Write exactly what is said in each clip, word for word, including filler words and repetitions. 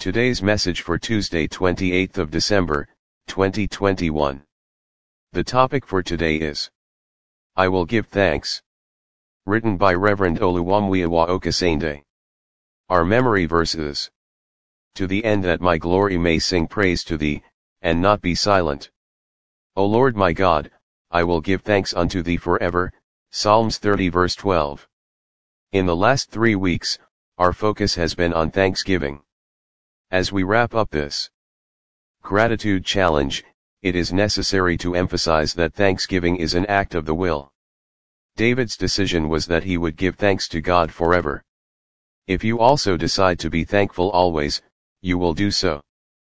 Today's message for Tuesday, twenty-eighth of December, twenty twenty-one. The topic for today is I Will Give Thanks. Written by Reverend Oluwamuyiwa Okasende. Our memory verses. To the end that my glory may sing praise to thee, and not be silent. O Lord my God, I will give thanks unto thee forever. Psalms thirty verse twelve. In the last three weeks, our focus has been on Thanksgiving. As we wrap up this gratitude challenge, it is necessary to emphasize that thanksgiving is an act of the will. David's decision was that he would give thanks to God forever. If you also decide to be thankful always, you will do so.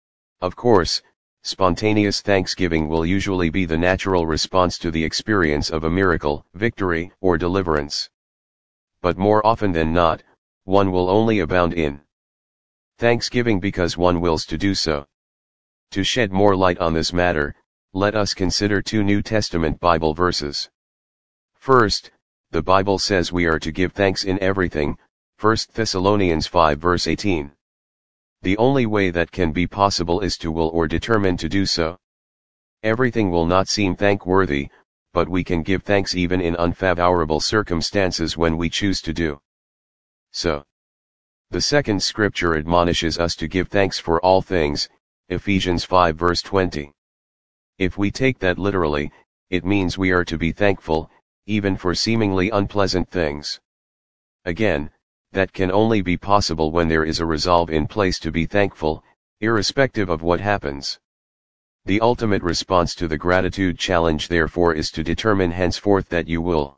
Of course, spontaneous thanksgiving will usually be the natural response to the experience of a miracle, victory, or deliverance. But more often than not, one will only abound in thanksgiving because one wills to do so. To shed more light on this matter, let us consider two New Testament Bible verses. First, the Bible says we are to give thanks in everything, First Thessalonians five verse eighteen. The only way that can be possible is to will or determine to do so. Everything will not seem thankworthy, but we can give thanks even in unfavorable circumstances when we choose to do so. The second scripture admonishes us to give thanks for all things, Ephesians five verse twenty. If we take that literally, it means we are to be thankful, even for seemingly unpleasant things. Again, that can only be possible when there is a resolve in place to be thankful, irrespective of what happens. The ultimate response to the gratitude challenge therefore is to determine henceforth that you will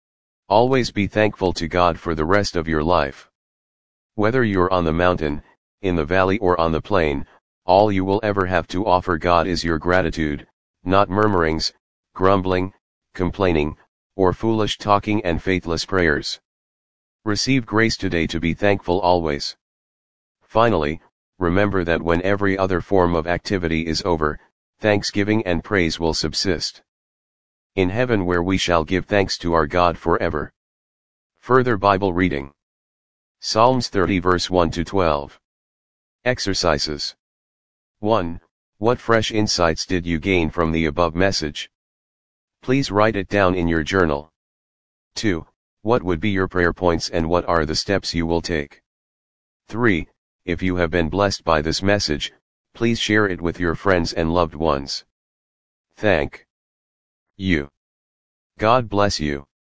always be thankful to God for the rest of your life. Whether you're on the mountain, in the valley or on the plain, all you will ever have to offer God is your gratitude, not murmurings, grumbling, complaining, or foolish talking and faithless prayers. Receive grace today to be thankful always. Finally, remember that when every other form of activity is over, thanksgiving and praise will subsist in heaven, where we shall give thanks to our God forever. Further Bible reading. Psalms thirty verse one to twelve. Exercises. one. What fresh insights did you gain from the above message? Please write it down in your journal. two. What would be your prayer points and what are the steps you will take? three. If you have been blessed by this message, please share it with your friends and loved ones. Thank you. God bless you.